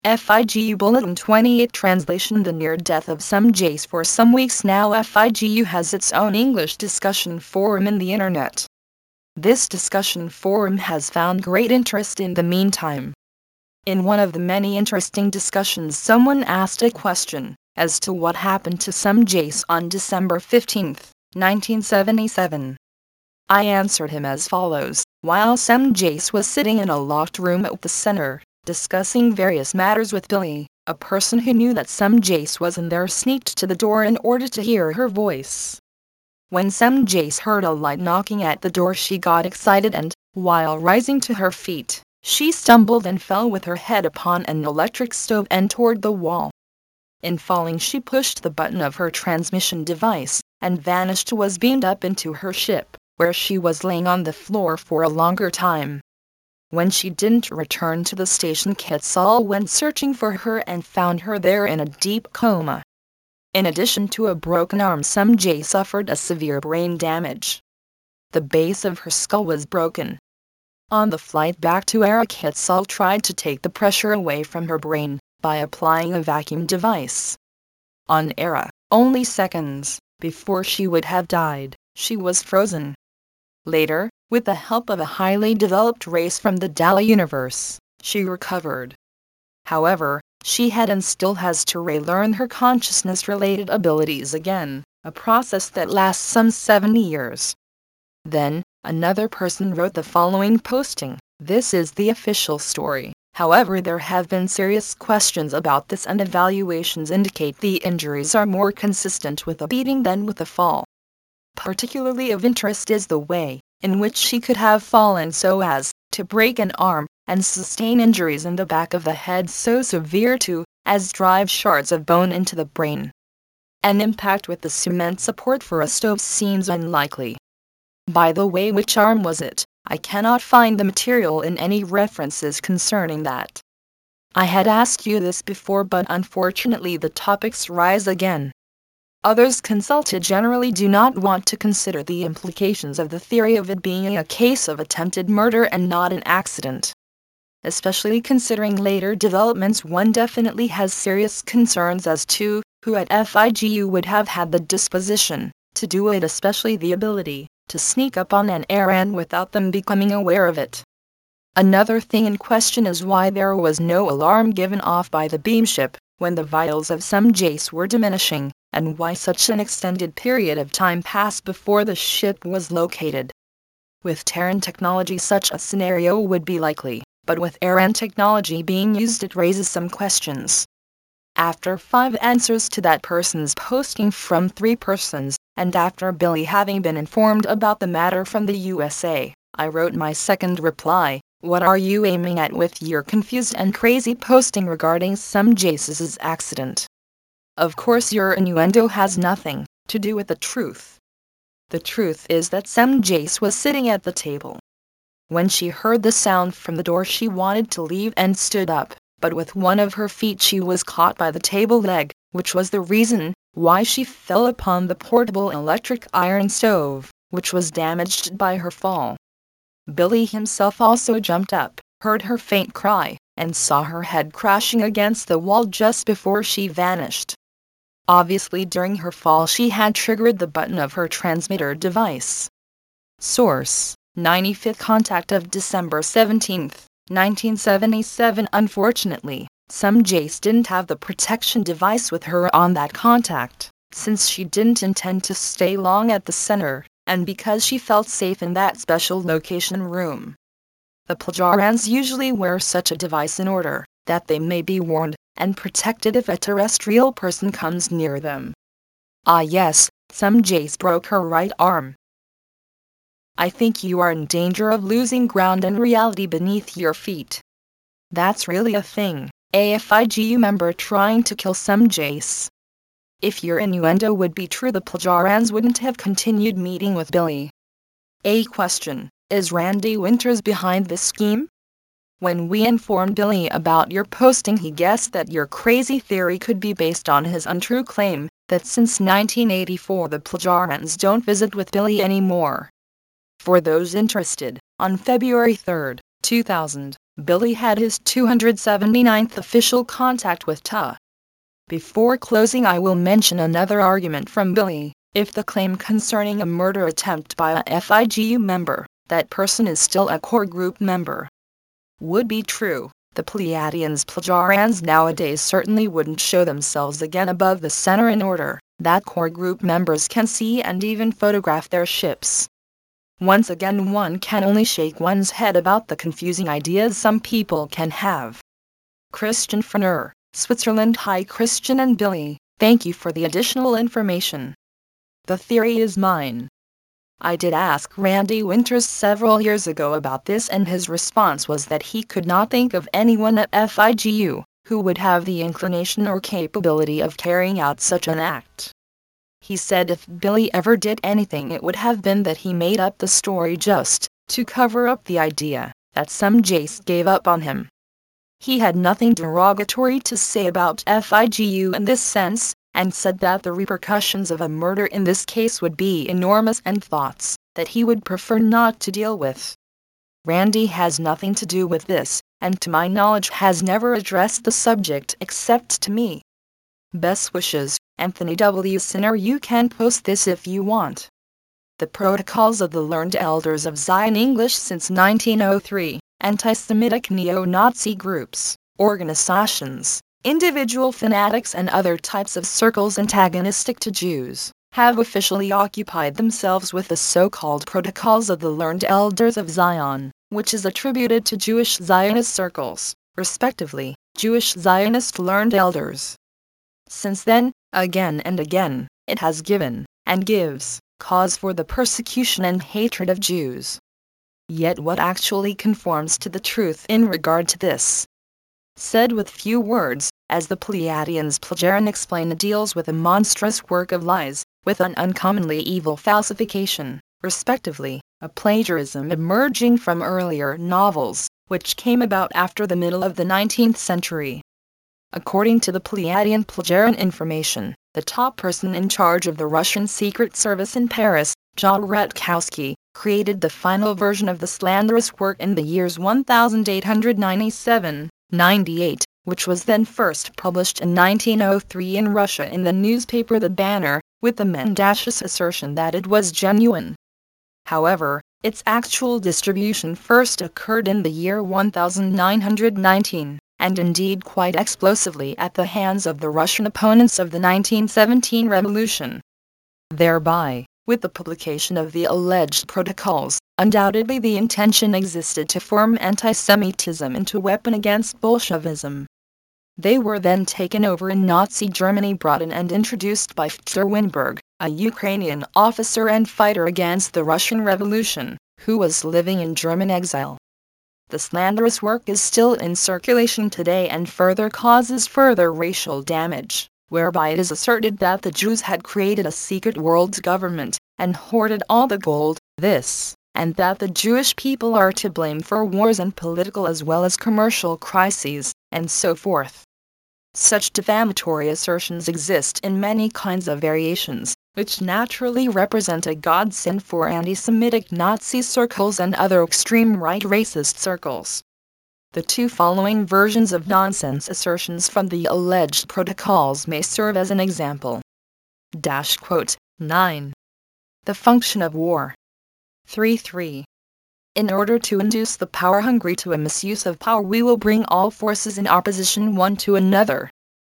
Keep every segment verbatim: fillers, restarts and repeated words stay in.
FIGU Bulletin twenty-eight Translation. The near death of Sam Jace. For some weeks now, FIGU has its own English discussion forum in the internet. This discussion forum has found great interest in the meantime. In one of the many interesting discussions, someone asked a question as to what happened to Sam Jace on December fifteenth, nineteen seventy-seven. I answered him as follows: while Sam Jace was sitting in a locked room at the center, discussing various matters with Billy, a person who knew that Sam Jace was in there sneaked to the door in order to hear her voice. When Sam Jace heard a light knocking at the door, she got excited and, while rising to her feet, she stumbled and fell with her head upon an electric stove and toward the wall. In falling, she pushed the button of her transmission device, and vanished was beamed up into her ship, where she was laying on the floor for a longer time. When she didn't return to the station, Quetzal went searching for her and found her there in a deep coma. In addition to a broken arm, Sam Jace suffered a severe brain damage. The base of her skull was broken. On the flight back to Era, Quetzal tried to take the pressure away from her brain by applying a vacuum device. On Era, only seconds before she would have died, she was frozen. Later, with the help of a highly developed race from the Dala universe, she recovered. However, she had and still has to relearn her consciousness-related abilities again, a process that lasts some seventy years. Then, another person wrote the following posting: this is the official story. However, there have been serious questions about this, and evaluations indicate the injuries are more consistent with a beating than with a fall. Particularly of interest is the way in which she could have fallen so as to break an arm and sustain injuries in the back of the head so severe to as drive shards of bone into the brain. An impact with the cement support for a stove seems unlikely. By the way, which arm was it? I cannot find the material in any references concerning that. I had asked you this before, but unfortunately the topics rise again. Others consulted generally do not want to consider the implications of the theory of it being a case of attempted murder and not an accident. Especially considering later developments, one definitely has serious concerns as to who at FIGU would have had the disposition to do it, especially the ability to sneak up on an errand without them becoming aware of it. Another thing in question is why there was no alarm given off by the beamship when the vitals of Sam Jace were diminishing, and why such an extended period of time passed before the ship was located. With Terran technology, such a scenario would be likely, but with Aran technology being used, it raises some questions. After five answers to that person's posting from three persons, and after Billy having been informed about the matter from the U S A, I wrote my second reply: what are you aiming at with your confused and crazy posting regarding Sam Jace's accident? Of course, your innuendo has nothing to do with the truth. The truth is that Sam Jace was sitting at the table. When she heard the sound from the door, she wanted to leave and stood up, but with one of her feet she was caught by the table leg, which was the reason why she fell upon the portable electric iron stove, which was damaged by her fall. Billy himself also jumped up, heard her faint cry, and saw her head crashing against the wall just before she vanished. Obviously, during her fall she had triggered the button of her transmitter device. Source: ninety-fifth contact of December seventeenth, nineteen seventy-seven. Unfortunately, Sam Jace didn't have the protection device with her on that contact, since she didn't intend to stay long at the center, and because she felt safe in that special location room. The Plejarans usually wear such a device in order that they may be warned and protected if a terrestrial person comes near them. Ah yes, Sam Jace broke her right arm. I think you are in danger of losing ground and reality beneath your feet. That's really a thing. A FIGU member trying to kill Sam Jace. If your innuendo would be true, the Plejarans wouldn't have continued meeting with Billy. A question: is Randy Winters behind this scheme? When we informed Billy about your posting, he guessed that your crazy theory could be based on his untrue claim that since nineteen eighty-four the Plejarans don't visit with Billy anymore. For those interested, on February third, two thousand, Billy had his two hundred seventy-ninth official contact with T A. Before closing, I will mention another argument from Billy. If the claim concerning a murder attempt by a F I G U member, that person is still a core group member, would be true, the Pleiadians Plejarans nowadays certainly wouldn't show themselves again above the center in order that core group members can see and even photograph their ships. Once again, one can only shake one's head about the confusing ideas some people can have. Christian Frenner, Switzerland. Hi Christian and Billy, thank you for the additional information. The theory is mine. I did ask Randy Winters several years ago about this, and his response was that he could not think of anyone at F I G U who would have the inclination or capability of carrying out such an act. He said if Billy ever did anything, it would have been that he made up the story just to cover up the idea that some Jace gave up on him. He had nothing derogatory to say about F I G U in this sense, and said that the repercussions of a murder in this case would be enormous and thoughts that he would prefer not to deal with. Randy has nothing to do with this, and to my knowledge has never addressed the subject except to me. Best wishes, Anthony W. Sinner. You can post this if you want. The Protocols of the Learned Elders of Zion English since nineteen oh three, anti-Semitic neo-Nazi groups, organizations, individual fanatics and other types of circles antagonistic to Jews, have officially occupied themselves with the so-called Protocols of the Learned Elders of Zion, which is attributed to Jewish Zionist circles, respectively, Jewish Zionist Learned Elders. Since then, again and again, it has given, and gives, cause for the persecution and hatred of Jews. Yet what actually conforms to the truth in regard to this? Said with few words, as the Pleiadians Plejaran explain, it deals with a monstrous work of lies, with an uncommonly evil falsification, respectively, a plagiarism emerging from earlier novels, which came about after the middle of the nineteenth century. According to the Pleiadian Plejaran information, the top person in charge of the Russian Secret Service in Paris, John Rutkowski, created the final version of the slanderous work in the years eighteen ninety-seven ninety-eight, which was then first published in nineteen oh three in Russia in the newspaper The Banner, with the mendacious assertion that it was genuine. However, its actual distribution first occurred in the year nineteen nineteen, and indeed quite explosively at the hands of the Russian opponents of the nineteen seventeen revolution. Thereby, with the publication of the alleged protocols, undoubtedly the intention existed to form anti-Semitism into a weapon against Bolshevism. They were then taken over in Nazi Germany, brought in and introduced by Viktor Winberg, a Ukrainian officer and fighter against the Russian Revolution, who was living in German exile. The slanderous work is still in circulation today and further causes further racial damage, whereby it is asserted that the Jews had created a secret world government and hoarded all the gold, this, and that the Jewish people are to blame for wars and political as well as commercial crises, and so forth. Such defamatory assertions exist in many kinds of variations, which naturally represent a godsend for anti-Semitic Nazi circles and other extreme right racist circles. The two following versions of nonsense assertions from the alleged protocols may serve as an example. Dash quote, nine. The function of war. three three. In order to induce the power-hungry to a misuse of power, we will bring all forces in opposition one to another.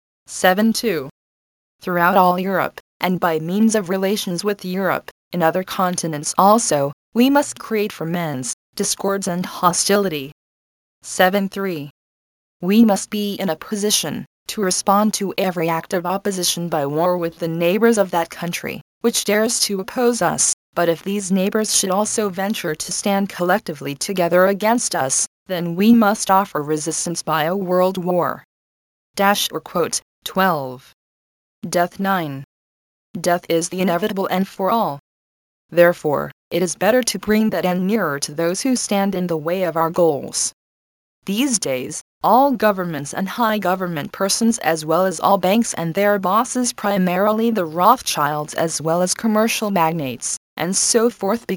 seven two. Throughout all Europe, and by means of relations with Europe, in other continents also, we must create ferments, discords and hostility. seven three. We must be in a position to respond to every act of opposition by war with the neighbors of that country, which dares to oppose us, but if these neighbors should also venture to stand collectively together against us, then we must offer resistance by a world war. Dash or quote, twelve. Death nine. Death is the inevitable end for all. Therefore, it is better to bring that end nearer to those who stand in the way of our goals. These days, all governments and high government persons as well as all banks and their bosses, primarily the Rothschilds as well as commercial magnates, and so forth, become,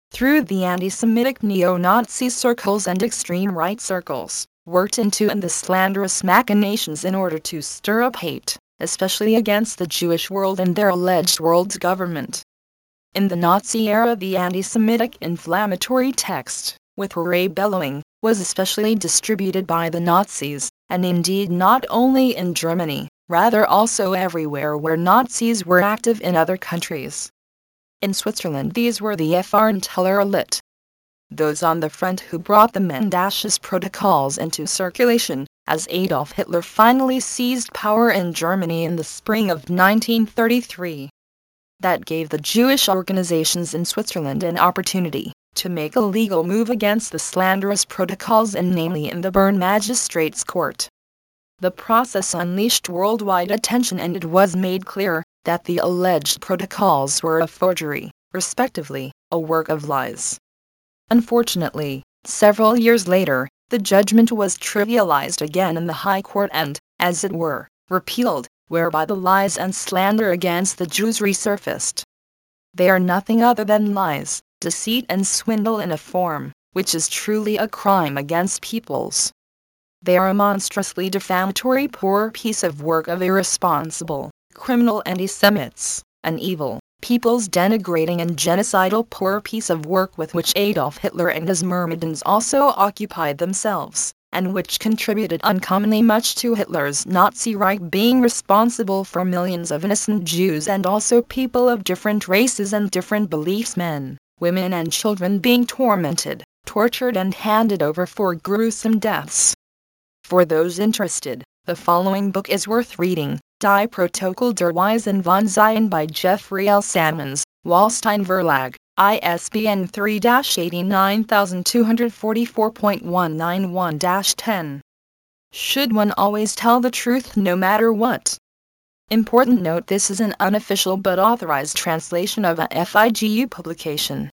through the anti-Semitic neo-Nazi circles and extreme right circles, worked into and the slanderous machinations in order to stir up hate, especially against the Jewish world and their alleged world government. In the Nazi era, the anti-Semitic inflammatory text, with hooray bellowing, was especially distributed by the Nazis, and indeed not only in Germany, rather also everywhere where Nazis were active in other countries. In Switzerland, these were the Fahrenteller elite, those on the front who brought the Mendacious protocols into circulation, as Adolf Hitler finally seized power in Germany in the spring of nineteen thirty-three. That gave the Jewish organizations in Switzerland an opportunity to make a legal move against the slanderous protocols, and namely in the Bern Magistrates Court. The process unleashed worldwide attention, and it was made clear that the alleged protocols were a forgery, respectively, a work of lies. Unfortunately, several years later, the judgment was trivialized again in the High Court and, as it were, repealed, whereby the lies and slander against the Jews resurfaced. They are nothing other than lies, deceit and swindle in a form which is truly a crime against peoples. They are a monstrously defamatory poor piece of work of irresponsible, criminal anti-Semites, an evil, people's denigrating and genocidal poor piece of work with which Adolf Hitler and his myrmidons also occupied themselves, and which contributed uncommonly much to Hitler's Nazi Reich being responsible for millions of innocent Jews and also people of different races and different beliefs, men, women and children being tormented, tortured and handed over for gruesome deaths. For those interested, the following book is worth reading. Die Protokoll der Weisen von Zion by Jeffrey L. Salmons, Wallstein Verlag, I S B N three dash eight nine two four four point one nine one dash ten. Should one always tell the truth no matter what? Important note: this is an unofficial but authorized translation of a F I G U publication.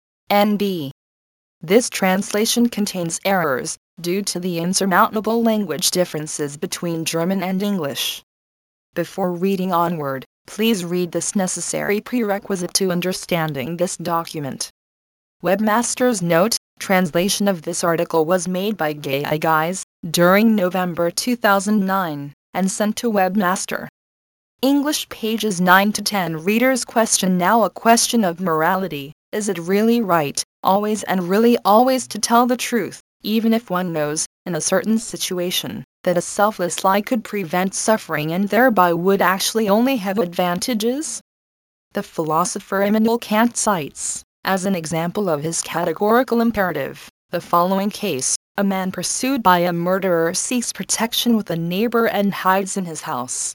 N B. This translation contains errors, due to the insurmountable language differences between German and English. Before reading onward, please read this necessary prerequisite to understanding this document. Webmaster's note: translation of this article was made by Gay Guys during November two thousand nine and sent to Webmaster. English pages nine to ten. Reader's question: now a question of morality. Is it really right, always and really always to tell the truth, even if one knows, in a certain situation, that a selfless lie could prevent suffering and thereby would actually only have advantages? The philosopher Immanuel Kant cites, as an example of his categorical imperative, the following case: a man pursued by a murderer seeks protection with a neighbor and hides in his house.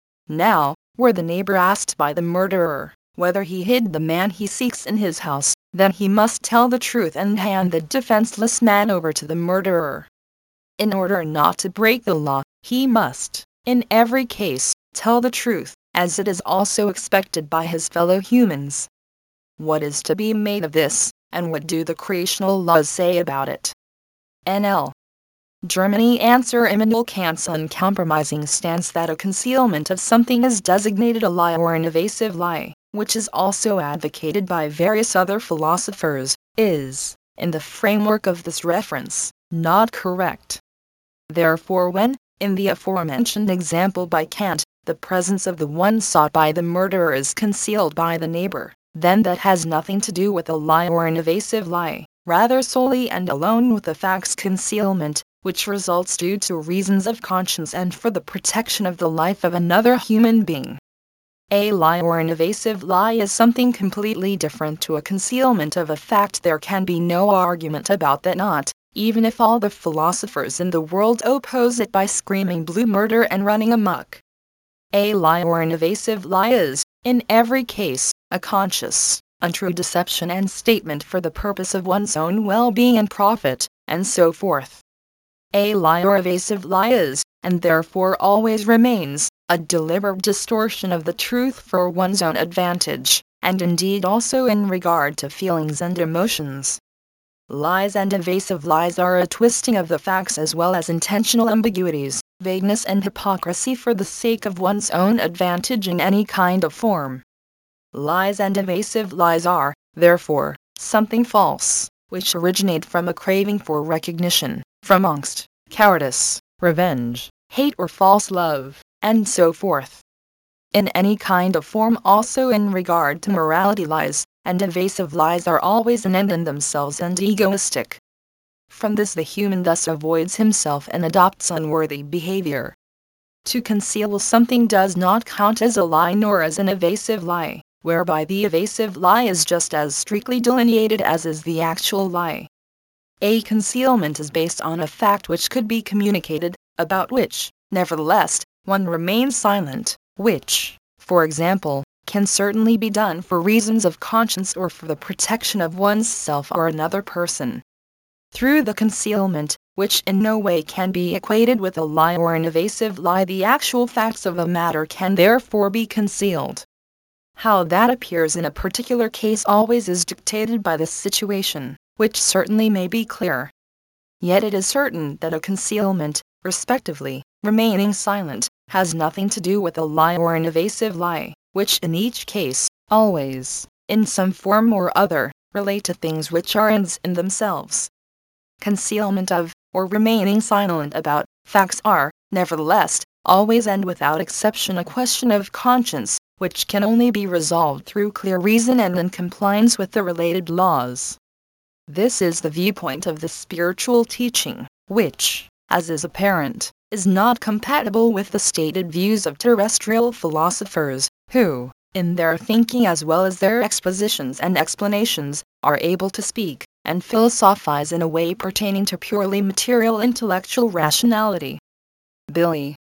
Now, were the neighbor asked by the murderer whether he hid the man he seeks in his house, then he must tell the truth and hand the defenseless man over to the murderer. In order not to break the law, he must, in every case, tell the truth, as it is also expected by his fellow humans. What is to be made of this, and what do the creational laws say about it? N L. Germany. Answer: Immanuel Kant's uncompromising stance that a concealment of something is designated a lie or an evasive lie, which is also advocated by various other philosophers, is, in the framework of this reference, not correct. Therefore, when, in the aforementioned example by Kant, the presence of the one sought by the murderer is concealed by the neighbor, then that has nothing to do with a lie or an evasive lie, rather solely and alone with the fact's concealment, which results due to reasons of conscience and for the protection of the life of another human being. A lie or an evasive lie is something completely different to a concealment of a fact. There can be no argument about that, not even if all the philosophers in the world oppose it by screaming blue murder and running amok. A lie or an evasive lie is, in every case, a conscious, untrue deception and statement for the purpose of one's own well-being and profit, and so forth. A lie or evasive lie is, and therefore always remains, a deliberate distortion of the truth for one's own advantage, and indeed also in regard to feelings and emotions. Lies and evasive lies are a twisting of the facts as well as intentional ambiguities, vagueness and hypocrisy for the sake of one's own advantage in any kind of form. Lies and evasive lies are, therefore, something false, which originate from a craving for recognition, from angst, cowardice, revenge, hate or false love, and so forth. In any kind of form also in regard to morality, lies and evasive lies are always an end in themselves and egoistic. From this the human thus avoids himself and adopts unworthy behavior. To conceal something does not count as a lie nor as an evasive lie, whereby the evasive lie is just as strictly delineated as is the actual lie. A concealment is based on a fact which could be communicated, about which, nevertheless, one remains silent, which, for example, can certainly be done for reasons of conscience or for the protection of one's self or another person. Through the concealment, which in no way can be equated with a lie or an evasive lie, the actual facts of a matter can therefore be concealed. How that appears in a particular case always is dictated by the situation, which certainly may be clear. Yet it is certain that a concealment, respectively, remaining silent, has nothing to do with a lie or an evasive lie, which in each case, always, in some form or other, relate to things which are ends in themselves. Concealment of, or remaining silent about, facts are, nevertheless, always and without exception a question of conscience, which can only be resolved through clear reason and in compliance with the related laws. This is the viewpoint of the spiritual teaching, which, as is apparent, is not compatible with the stated views of terrestrial philosophers, who, in their thinking as well as their expositions and explanations, are able to speak and philosophize in a way pertaining to purely material intellectual rationality. Billy